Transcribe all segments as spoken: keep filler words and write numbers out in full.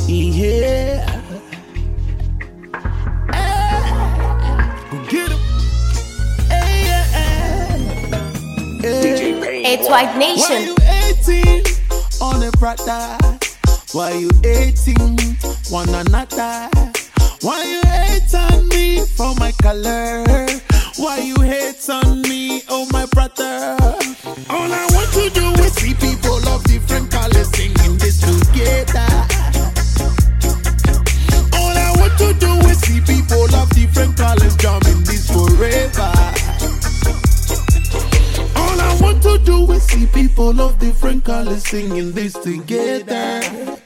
Yeah. Go get him. Hey, yeah. Hey. D J Pain. It's White Nation. Why you eighteen on a Prada? Why you eighteen one another? Why you hate on me for my color? Why you hate on me, oh my brother? All I want to do is see people of different colors singing this together. All I want to do is see people of different colors jamming this forever. All I want to do is see people of different colors singing this together.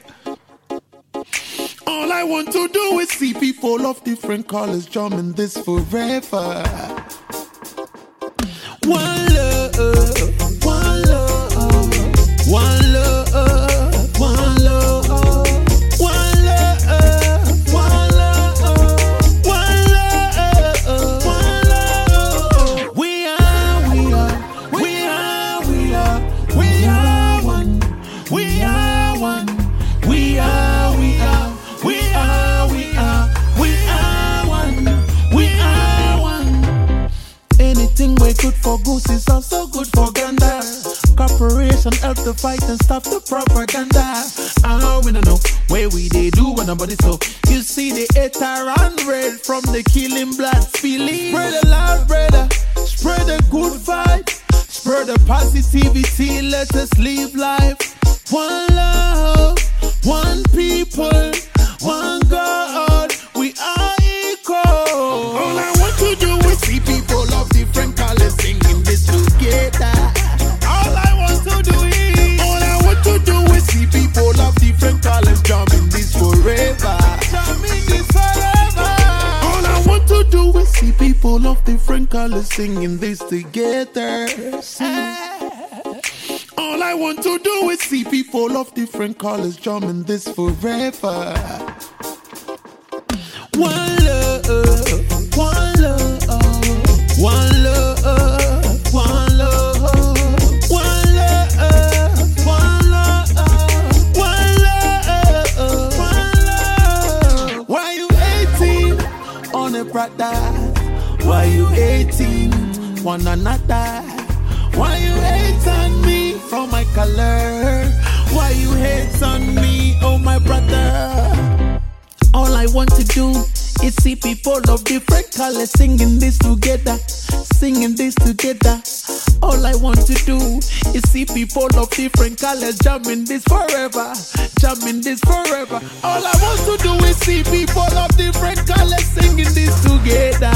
All I want to do is see people of different colors jamming this forever. One love, one love, one love, one love, one love, one love, one love, one love. We are, we are, we are, we are, we are one. We are one. We are, we are. We are, we are, we are one. We are one. Anything we good for goose is also good for gander. Cooperation help to fight and stop the propaganda. Ah, we don't know where we they do when nobody so. You see the hater and red from the killing blood spilling. Spread the love, brother. Spread the good vibe. Spread the positivity. Let us live life. One love, one people. One God, we are equal. All I want to do is see people of different colors singing this together. All I want to do is, all I want to do is see people of different colors jamming this forever. Jamming this forever. All I want to do is see people of different colors singing this together. All I want to do is see people of different colors jamming this forever. One love, one love, one love, one love, one love, one love, one love, one love. Why you eighteen on a Prada? Why you eighteen one another? Why you hate on me for my color? Why you hate on me, oh my brother? All I want to do is see people of different colors singing this together, singing this together. All I want to do is see people of different colors jamming this forever, jamming this forever. All I want to do is see people of different colors singing this together.